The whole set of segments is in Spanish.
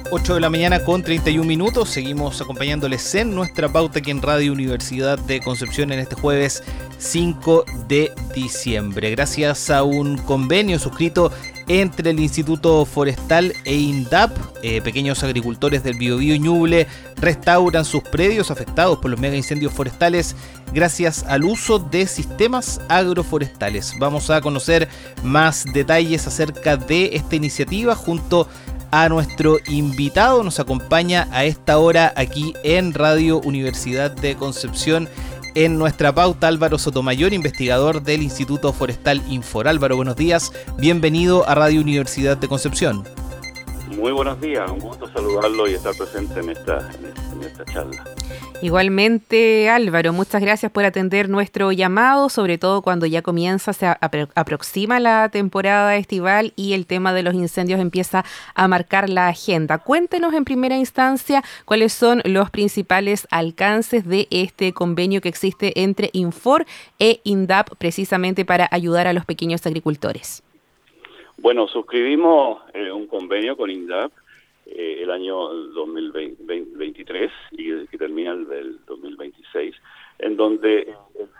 8 de la mañana con 31 minutos. Seguimos acompañándoles en nuestra pauta aquí en Radio Universidad de Concepción en este jueves 5 de diciembre. Gracias a un convenio suscrito entre el Instituto Forestal e INDAP, pequeños agricultores del Biobío y Ñuble restauran sus predios afectados por los mega incendios forestales gracias al uso de sistemas agroforestales. Vamos a conocer más detalles acerca de esta iniciativa junto a nuestro invitado. Nos acompaña a esta hora aquí en Radio Universidad de Concepción en nuestra pauta Álvaro Sotomayor, investigador del Instituto Forestal Infor. Álvaro, buenos días, bienvenido a Radio Universidad de Concepción. Muy buenos días, un gusto saludarlo y estar presente en esta charla. Igualmente, Álvaro, muchas gracias por atender nuestro llamado, sobre todo cuando ya comienza, se aproxima la temporada estival y el tema de los incendios empieza a marcar la agenda. Cuéntenos en primera instancia cuáles son los principales alcances de este convenio que existe entre Infor e INDAP precisamente para ayudar a los pequeños agricultores. Bueno, suscribimos un convenio con INDAP el año 2023 y que termina el 2026, en donde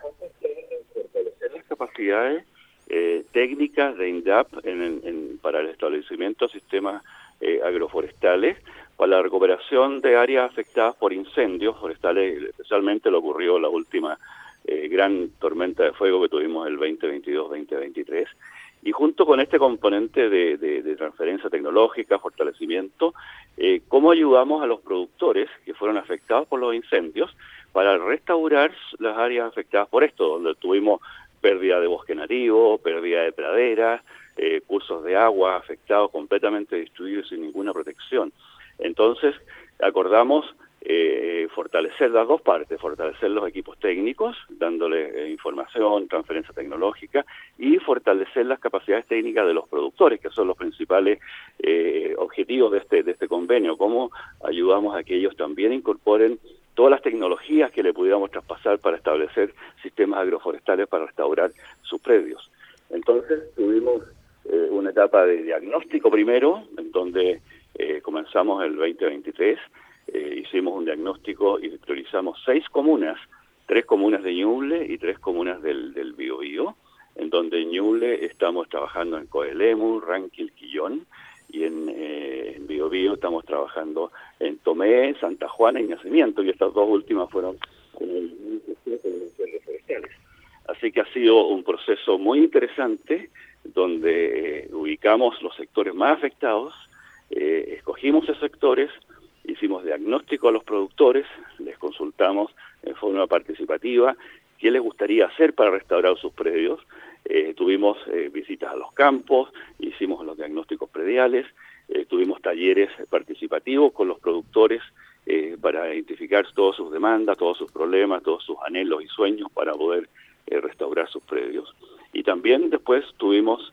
fortalecer las capacidades técnicas de INDAP para el establecimiento de sistemas agroforestales, para la recuperación de áreas afectadas por incendios forestales, especialmente lo ocurrió la última gran tormenta de fuego que tuvimos el 2022-2023. Y junto con este componente de transferencia tecnológica, fortalecimiento, ¿cómo ayudamos a los productores que fueron afectados por los incendios para restaurar las áreas afectadas por esto, donde tuvimos pérdida de bosque nativo, pérdida de praderas, cursos de agua afectados, completamente destruidos sin ninguna protección? Entonces, acordamos fortalecer las dos partes, fortalecer los equipos técnicos, dándole información, transferencia tecnológica, y fortalecer las capacidades técnicas de los productores, que son los principales objetivos de este convenio. Cómo ayudamos a que ellos también incorporen todas las tecnologías que le pudiéramos traspasar para establecer sistemas agroforestales para restaurar sus predios. Entonces tuvimos una etapa de diagnóstico primero, en donde comenzamos el 2023, hicimos un diagnóstico y priorizamos 6 comunas, 3 comunas de Ñuble y 3 comunas del Biobío, en donde en Ñuble estamos trabajando en Coelemu, Ranquil, Quillón, y en Biobío estamos trabajando en Tomé, Santa Juana y Nacimiento, y estas dos últimas fueron con el incendios forestales. Así que ha sido un proceso muy interesante, donde ubicamos los sectores más afectados, escogimos esos sectores, hicimos diagnóstico a los productores, les consultamos en forma participativa qué les gustaría hacer para restaurar sus predios. Tuvimos visitas a los campos, hicimos los diagnósticos prediales, tuvimos talleres participativos con los productores para identificar todas sus demandas, todos sus problemas, todos sus anhelos y sueños para poder restaurar sus predios. Y también después tuvimos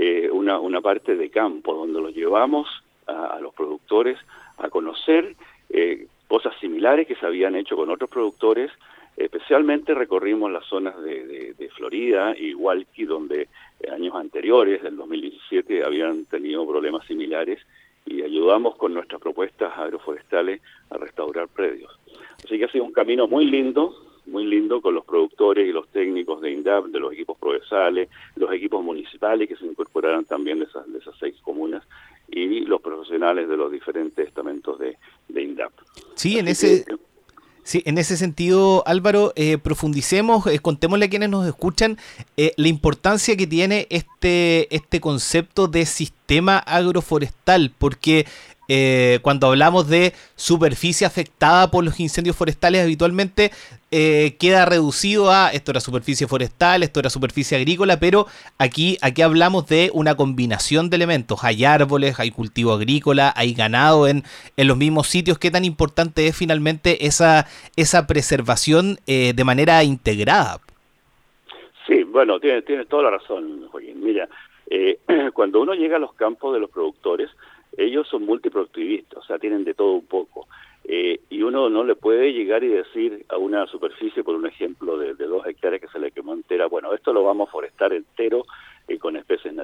una parte de campo donde los llevamos a los productores a conocer cosas similares que se habían hecho con otros productores. Especialmente recorrimos las zonas de Florida y Hualqui, donde años anteriores, del 2017, habían tenido problemas similares, y ayudamos con nuestras propuestas agroforestales a restaurar predios. Así que ha sido un camino muy lindo con los productores y los técnicos de INDAP, de los equipos procesales, los equipos municipales que se incorporaron también de esas 6 comunas, y los profesionales de los diferentes estamentos de INDAP. Sí, en ese sentido, Álvaro, profundicemos, contémosle a quienes nos escuchan la importancia que tiene este concepto de sistema agroforestal, porque cuando hablamos de superficie afectada por los incendios forestales, habitualmente queda reducido a esto era superficie forestal, esto era superficie agrícola, pero aquí hablamos de una combinación de elementos. Hay árboles, hay cultivo agrícola, hay ganado en los mismos sitios. ¿Qué tan importante es finalmente esa preservación de manera integrada? Sí, bueno, tienes toda la razón, Joaquín. Mira, cuando uno llega a los campos de los productores, ellos son multiproductivistas, o sea, tienen de todo un poco. Y uno no le puede llegar y decir a una superficie, por un ejemplo, de 2 hectáreas que se le quemó entera, bueno, esto lo vamos a forestar entero con especies nativas.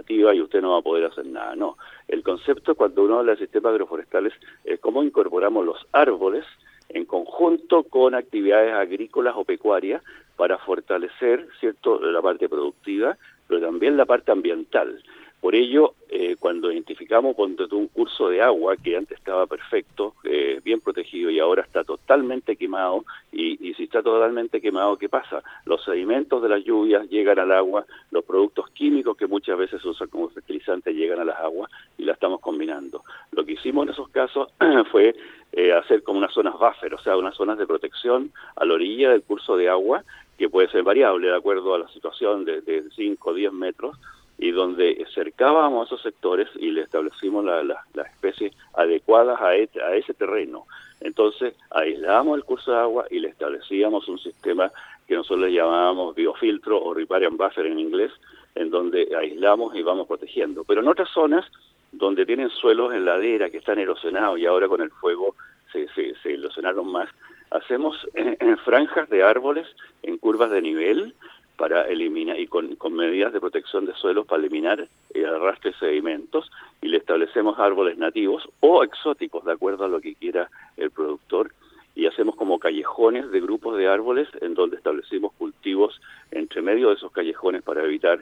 nativa y usted no va a poder hacer nada. No, el concepto cuando uno habla de sistemas agroforestales es cómo incorporamos los árboles en conjunto con actividades agrícolas o pecuarias para fortalecer, ¿cierto?, la parte productiva, pero también la parte ambiental. Por ello, cuando identificamos un curso de agua que antes estaba perfecto, bien protegido y ahora está totalmente quemado, y si está totalmente quemado, ¿qué pasa? Los sedimentos de las lluvias llegan al agua, los productos químicos que muchas veces se usan como fertilizantes llegan a las aguas y la estamos combinando. Lo que hicimos en esos casos fue hacer como unas zonas buffer, o sea, unas zonas de protección a la orilla del curso de agua, que puede ser variable de acuerdo a la situación de 5 o 10 metros, y donde cercábamos esos sectores y le establecimos las especies adecuadas a ese terreno. Entonces, aislábamos el curso de agua y le establecíamos un sistema que nosotros le llamábamos biofiltro o riparian buffer en inglés, en donde aislamos y vamos protegiendo. Pero en otras zonas donde tienen suelos en ladera que están erosionados y ahora con el fuego se erosionaron más, hacemos franjas de árboles en curvas de nivel para eliminar, y con medidas de protección de suelos para eliminar el arrastre de sedimentos, y le establecemos árboles nativos o exóticos, de acuerdo a lo que quiera el productor, y hacemos como callejones de grupos de árboles en donde establecimos cultivos entre medio de esos callejones para evitar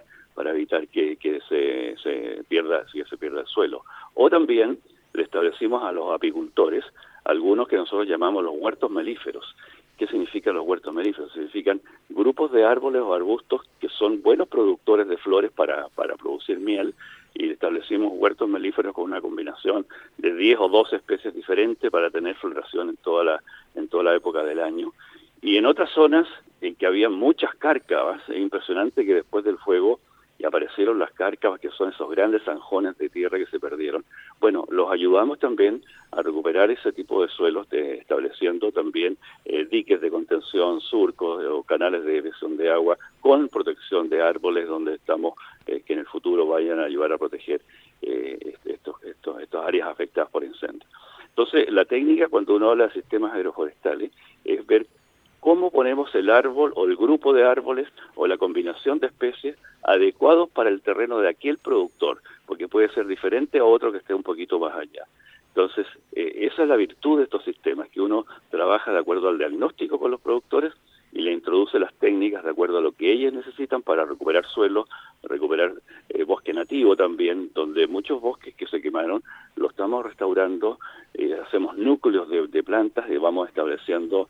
que se pierda el suelo. O también le establecimos a los apicultores algunos que nosotros llamamos los huertos melíferos. ¿Qué significan los huertos melíferos? Significan grupos de árboles o arbustos que son buenos productores de flores para producir miel, y establecimos huertos melíferos con una combinación de 10 o 12 especies diferentes para tener floración en toda la época del año. Y en otras zonas en que había muchas cárcavas, es impresionante que después del fuego y aparecieron las cárcavas, que son esos grandes zanjones de tierra que se perdieron. Bueno, los ayudamos también a recuperar ese tipo de suelos, estableciendo también diques de contención, surcos o canales de dirección de agua con protección de árboles, donde estamos que en el futuro vayan a ayudar a proteger estas áreas afectadas por incendios. Entonces, la técnica cuando uno habla de sistemas agroforestales es ver cómo ponemos el árbol o el grupo de árboles o la combinación de especies adecuados para el terreno de aquel productor, porque puede ser diferente a otro que esté un poquito más allá. Entonces, esa es la virtud de estos sistemas, que uno trabaja de acuerdo al diagnóstico con los productores y le introduce las técnicas de acuerdo a lo que ellos necesitan para recuperar suelo, recuperar bosque nativo también, donde muchos bosques que se quemaron los estamos restaurando, hacemos núcleos de plantas y vamos estableciendo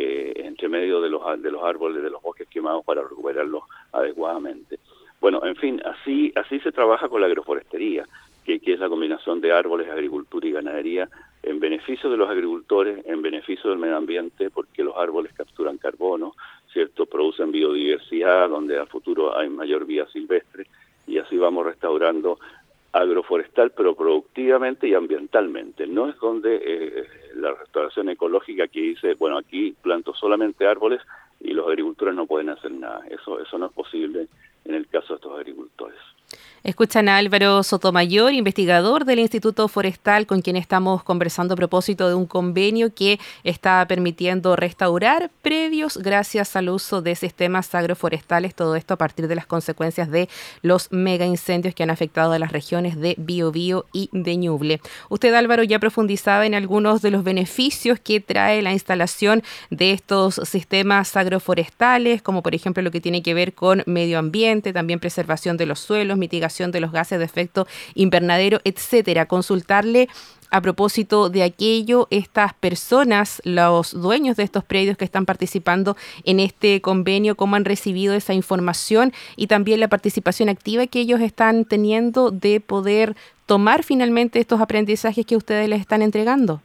entre medio de los árboles de los bosques quemados para recuperarlos adecuadamente. Bueno, en fin, así se trabaja con la agroforestería, que es la combinación de árboles, agricultura y ganadería, en beneficio de los agricultores, en beneficio del medio ambiente, porque los árboles capturan carbono, ¿cierto? Producen biodiversidad, donde a futuro hay mayor vida silvestre, y así vamos restaurando agroforestal, pero productivamente y ambientalmente. No es donde la restauración ecológica que dice, bueno, aquí planto solamente árboles y los agricultores no pueden hacer nada. Eso no es posible en el caso de estos agricultores. Escuchan a Álvaro Sotomayor, investigador del Instituto Forestal, con quien estamos conversando a propósito de un convenio que está permitiendo restaurar predios gracias al uso de sistemas agroforestales, todo esto a partir de las consecuencias de los mega incendios que han afectado a las regiones de Biobío y de Ñuble. Usted, Álvaro, ya profundizaba en algunos de los beneficios que trae la instalación de estos sistemas agroforestales, como por ejemplo lo que tiene que ver con medio ambiente, también preservación de los suelos, mitigación de los gases de efecto invernadero, etcétera. Consultarle a propósito de aquello, estas personas, los dueños de estos predios que están participando en este convenio, cómo han recibido esa información y también la participación activa que ellos están teniendo de poder tomar finalmente estos aprendizajes que ustedes les están entregando.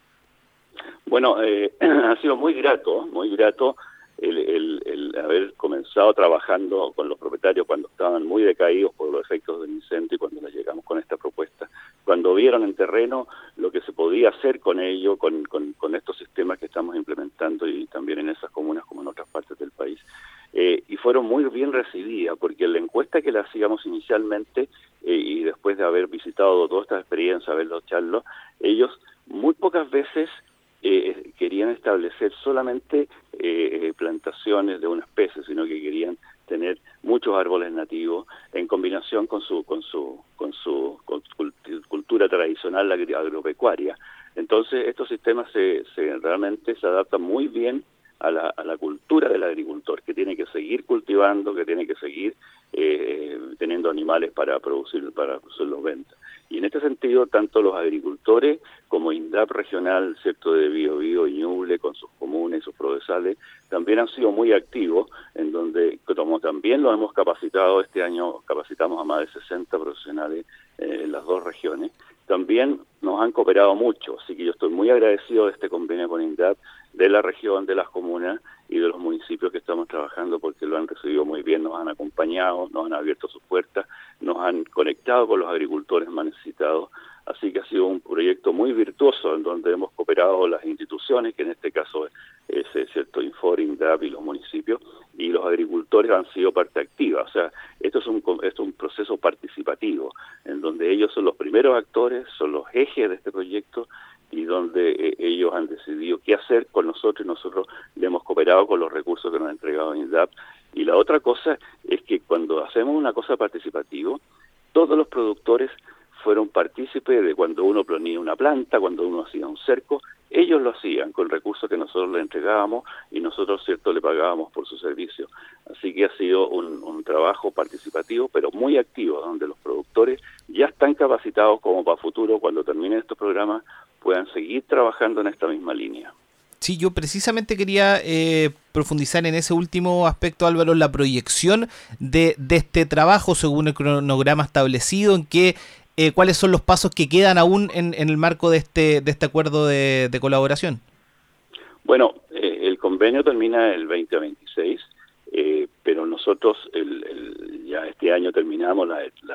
Bueno, ha sido muy grato el haber comenzado trabajando con los propietarios cuando estaban muy decaídos por los efectos del incendio, y cuando les llegamos con esta propuesta, cuando vieron en terreno lo que se podía hacer con ello, con estos sistemas que estamos implementando, y también en esas comunas como en otras partes del país, y fueron muy bien recibidas, porque en la encuesta que la hacíamos inicialmente, y después de haber visitado todas estas experiencias, haberlos charlado, ellos muy pocas veces querían establecer solamente plantaciones de una especie, sino que querían tener muchos árboles nativos en combinación con su cultura tradicional agropecuaria. Entonces estos sistemas realmente se adaptan muy bien a la cultura del agricultor, que tiene que seguir cultivando, que tiene que seguir teniendo animales para producirlos ventas. Y en este sentido, tanto los agricultores como INDAP regional, ¿cierto?, de Biobío y Ñuble, con sus comunes y sus prodesales, también han sido muy activos, en donde, como también lo hemos capacitado este año, capacitamos a más de 60 profesionales en las dos regiones, también nos han cooperado mucho, así que yo estoy muy agradecido de este convenio con INDAP, de la región, de las comunas y de los municipios que estamos trabajando, porque lo han recibido muy bien, nos han acompañado, nos han abierto sus puertas, nos han conectado con los agricultores más necesitados, así que ha sido un proyecto muy virtuoso en donde hemos cooperado las instituciones, que en este caso es cierto, Infor, INDAP y los municipios, y los agricultores han sido parte activa. O sea, esto es un proceso participativo, en donde ellos son los primeros actores, son los ejes de este proyecto, y donde ellos han decidido qué hacer con nosotros, y nosotros le hemos cooperado con los recursos que nos ha entregado INDAP. Y la otra cosa es que cuando hacemos una cosa participativa, todos los productores fueron partícipes de cuando uno ponía una planta, cuando uno hacía un cerco, ellos lo hacían con recursos que nosotros le entregábamos y nosotros, cierto, le pagábamos por su servicio. Así que ha sido un trabajo participativo, pero muy activo, donde los productores ya están capacitados como para futuro, cuando terminen estos programas, puedan seguir trabajando en esta misma línea. Sí, yo precisamente quería profundizar en ese último aspecto, Álvaro, la proyección de este trabajo según el cronograma establecido, en que cuáles son los pasos que quedan aún en el marco de este acuerdo de colaboración. Bueno, el convenio termina el 2026, pero nosotros ya este año terminamos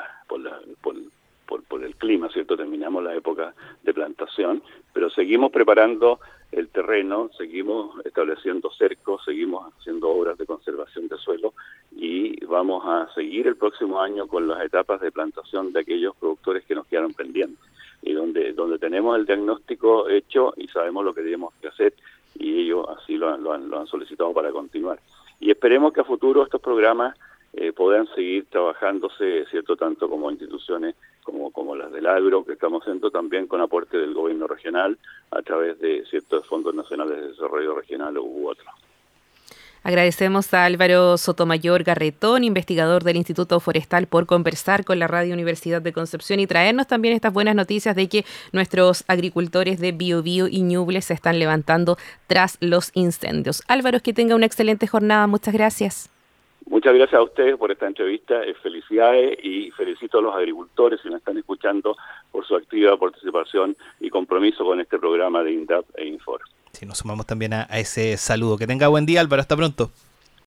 por el clima, ¿cierto? Terminamos la época de plantación, pero seguimos preparando el terreno, seguimos estableciendo cercos, seguimos haciendo obras de conservación de suelo y vamos a seguir el próximo año con las etapas de plantación de aquellos productores que nos quedaron pendientes y donde tenemos el diagnóstico hecho y sabemos lo que tenemos que hacer y ellos así lo han solicitado para continuar. Y esperemos que a futuro estos programas puedan seguir trabajándose, ¿cierto?, tanto como instituciones como las del agro, que estamos haciendo también con aporte del gobierno regional a través de ciertos fondos nacionales de desarrollo regional u otros. Agradecemos a Álvaro Sotomayor Garretón, investigador del Instituto Forestal, por conversar con la Radio Universidad de Concepción y traernos también estas buenas noticias de que nuestros agricultores de Biobío y Ñuble se están levantando tras los incendios. Álvaro, que tenga una excelente jornada. Muchas gracias. Muchas gracias a ustedes por esta entrevista, felicidades y felicito a los agricultores si nos están escuchando por su activa participación y compromiso con este programa de INDAP e Infor. Sí, nos sumamos también a ese saludo. Que tenga buen día, Álvaro, hasta pronto.